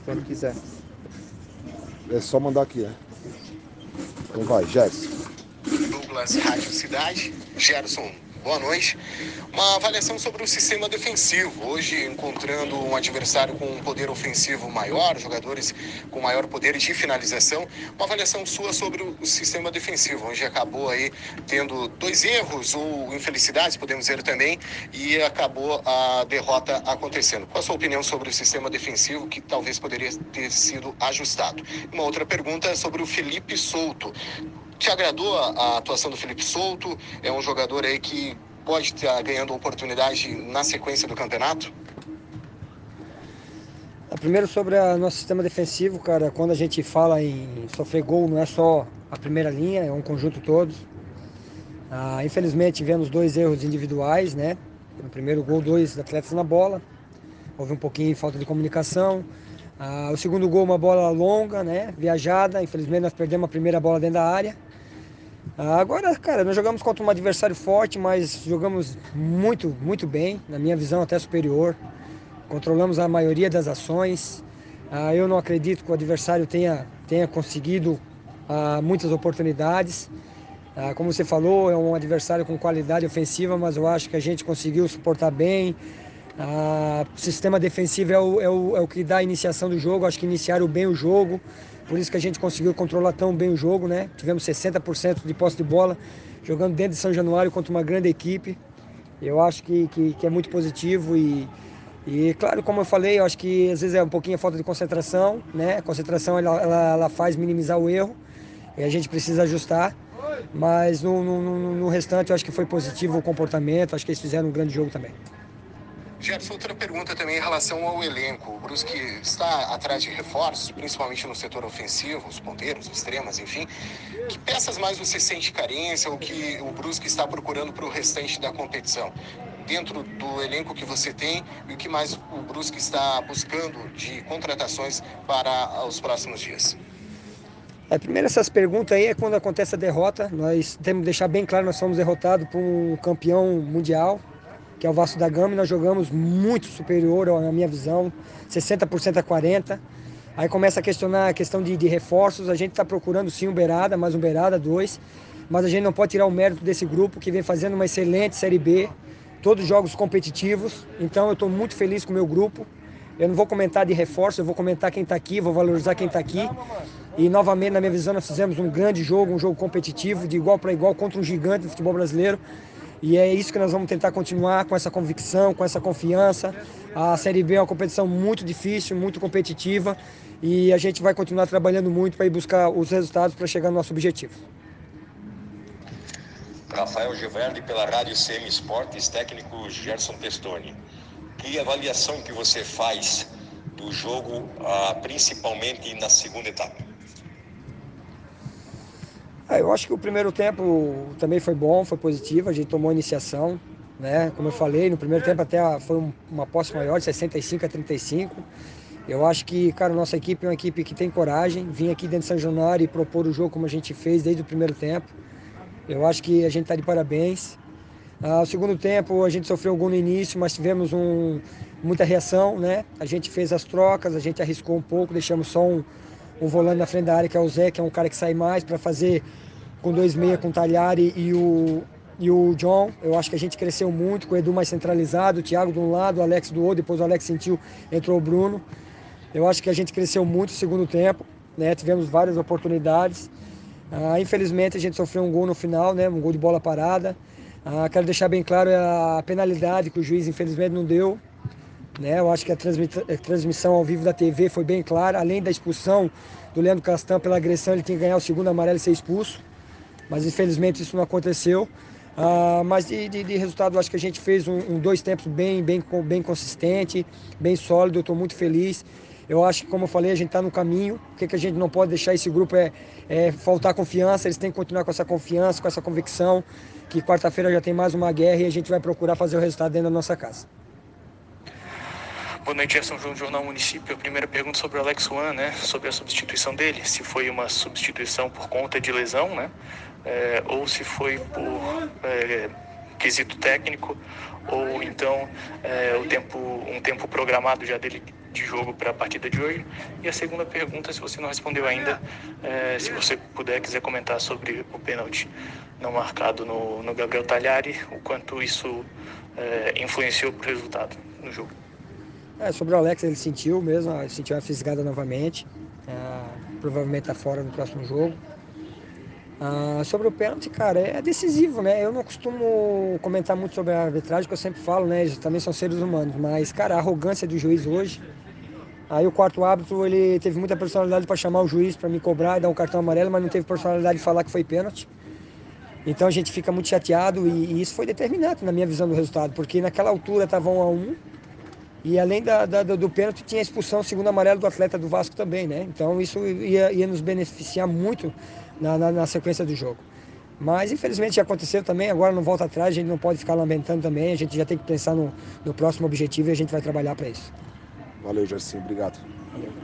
quando quiser. É só mandar aqui, né? Então vai, Gerson. Douglas, Rádio Cidade. Gerson, boa noite. Uma avaliação sobre o sistema defensivo. Hoje, encontrando um adversário com um poder ofensivo maior, jogadores com maior poder de finalização. Uma avaliação sua sobre o sistema defensivo. Hoje acabou aí tendo 2 erros ou infelicidades, podemos dizer também, e acabou a derrota acontecendo. Qual a sua opinião sobre o sistema defensivo que talvez poderia ter sido ajustado? Uma outra pergunta é sobre o Felipe Souto. Te agradou a atuação do Felipe Souto? É um jogador aí que pode estar ganhando oportunidade na sequência do campeonato? Primeiro sobre o nosso sistema defensivo, cara, quando a gente fala em sofrer gol, não é só a primeira linha, é um conjunto todo. Infelizmente tivemos 2 erros individuais, né? No primeiro gol, 2 atletas na bola. Houve um pouquinho de falta de comunicação. O segundo gol, uma bola longa, né? Viajada. Infelizmente nós perdemos a primeira bola dentro da área. Agora, cara, nós jogamos contra um adversário forte, mas jogamos muito, muito bem. Na minha visão, até superior. Controlamos a maioria das ações. Eu não acredito que o adversário tenha conseguido muitas oportunidades. Como você falou, é um adversário com qualidade ofensiva, mas eu acho que a gente conseguiu suportar bem. O sistema defensivo é o que dá a iniciação do jogo. Acho que iniciaram bem o jogo, por isso que a gente conseguiu controlar tão bem o jogo, né? Tivemos 60% de posse de bola, jogando dentro de São Januário contra uma grande equipe. Eu acho que é muito positivo e claro, como eu falei, eu acho que às vezes é um pouquinho a falta de concentração, né? A concentração ela faz minimizar o erro e a gente precisa ajustar. Mas no restante eu acho que foi positivo o comportamento, acho que eles fizeram um grande jogo também. Gerson, outra pergunta também em relação ao elenco. O Brusque está atrás de reforços, principalmente no setor ofensivo, os ponteiros, extremas, enfim. Que peças mais você sente carência ou que o Brusque está procurando para o restante da competição? Dentro do elenco que você tem e o que mais o Brusque está buscando de contratações para os próximos dias? Primeiro essas perguntas aí é quando acontece a derrota. Nós temos que deixar bem claro, nós fomos derrotados por um campeão mundial, que é o Vasco da Gama, e nós jogamos muito superior, na minha visão, 60% a 40%. Aí começa a questionar a questão de reforços. A gente está procurando sim um Beirada, mais um Beirada, 2. Mas a gente não pode tirar o mérito desse grupo que vem fazendo uma excelente Série B. Todos jogos competitivos. Então eu estou muito feliz com o meu grupo. Eu não vou comentar de reforço, eu vou comentar quem está aqui, vou valorizar quem está aqui. E novamente, na minha visão, nós fizemos um grande jogo, um jogo competitivo, de igual para igual, contra um gigante do futebol brasileiro. E é isso que nós vamos tentar continuar, com essa convicção, com essa confiança. A Série B é uma competição muito difícil, muito competitiva. E a gente vai continuar trabalhando muito para ir buscar os resultados para chegar no nosso objetivo. Rafael Giverdi, pela Rádio CM Esportes, técnico Gerson Testoni. Que avaliação que você faz do jogo, principalmente na segunda etapa? Eu acho que o primeiro tempo também foi bom, foi positivo, a gente tomou a iniciação, né? Como eu falei, no primeiro tempo até foi uma posse maior, de 65 a 35. Eu acho que, cara, nossa equipe é uma equipe que tem coragem, vir aqui dentro de São Januário e propor o jogo como a gente fez desde o primeiro tempo. Eu acho que a gente está de parabéns. O segundo tempo a gente sofreu um gol no início, mas tivemos muita reação, né? A gente fez as trocas, a gente arriscou um pouco, deixamos só um volante na frente da área, que é o Zé, que é um cara que sai mais para fazer com 2 meia, com o Talhari e o John. Eu acho que a gente cresceu muito, com o Edu mais centralizado, o Thiago de um lado, o Alex do outro, depois o Alex sentiu, entrou o Bruno. Eu acho que a gente cresceu muito no segundo tempo, né? Tivemos várias oportunidades. Infelizmente a gente sofreu um gol no final, né? Um gol de bola parada. Quero deixar bem claro a penalidade que o juiz infelizmente não deu, né? Eu acho que a transmissão ao vivo da TV foi bem clara. Além da expulsão do Leandro Castan pela agressão, ele tinha que ganhar o segundo amarelo e ser expulso. Mas infelizmente isso não aconteceu. Mas de resultado, eu acho que a gente fez 2 tempos bem consistente, bem sólido. Eu estou muito feliz. Eu acho que, como eu falei, a gente está no caminho. O que a gente não pode deixar esse grupo é faltar confiança. Eles têm que continuar com essa confiança, com essa convicção, que quarta-feira já tem mais uma guerra e a gente vai procurar fazer o resultado dentro da nossa casa. Boa noite, Gerson João, Jornal Município. A primeira pergunta sobre o Alex Juan, né? Sobre a substituição dele. Se foi uma substituição por conta de lesão, né? Ou se foi por quesito técnico, ou então um tempo programado já dele de jogo para a partida de hoje. E a segunda pergunta, se você não respondeu ainda, se você quiser comentar sobre o pênalti não marcado no Gabriel Talhari, o quanto isso influenciou para o resultado no jogo. Sobre o Alex, ele sentiu mesmo, sentiu uma fisgada novamente, provavelmente está fora no próximo jogo. Sobre o pênalti, cara, é decisivo, né? Eu não costumo comentar muito sobre a arbitragem, que eu sempre falo, né? Eles também são seres humanos, mas, cara, a arrogância do juiz hoje. Aí o quarto árbitro, ele teve muita personalidade para chamar o juiz para me cobrar e dar um cartão amarelo, mas não teve personalidade de falar que foi pênalti. Então a gente fica muito chateado e isso foi determinante na minha visão do resultado, porque naquela altura estava 1-1 e além do pênalti tinha a expulsão, segundo amarelo do atleta do Vasco também, né? Então isso ia nos beneficiar muito na sequência do jogo. Mas infelizmente já aconteceu também, agora não volta atrás, a gente não pode ficar lamentando também, a gente já tem que pensar no próximo objetivo e a gente vai trabalhar para isso. Valeu, Gersinho, obrigado. Valeu.